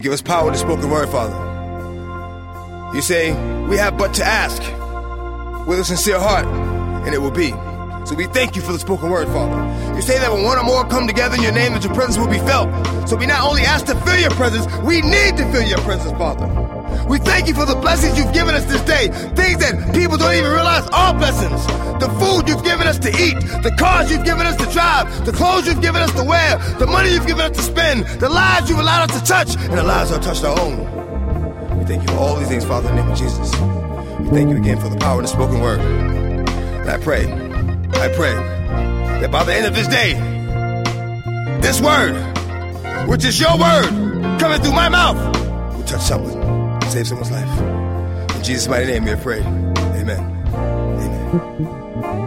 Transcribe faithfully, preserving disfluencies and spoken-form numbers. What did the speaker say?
Give us power to spoken word, Father. You say, we have but to ask with a sincere heart, and it will be. So we thank you for the spoken word, Father. You say that when one or more come together in your name, that your presence will be felt. So we not only ask to feel your presence, we need to feel your presence, Father. We thank you for the blessings you've given us this day. Things that people don't even realize are blessings. The food you've given us to eat, the cars you've given us to drive, the clothes you've given us to wear, the money you've given us to spend, the lives you've allowed us to touch, and the lives that touched our own. We thank you for all these things, Father, in the name of Jesus. We thank you again for the power of the spoken word. And I pray, I pray that by the end of this day, this word, which is your word, coming through my mouth, will touch someone, save someone's life. In Jesus' mighty name we have prayed. Amen. Amen.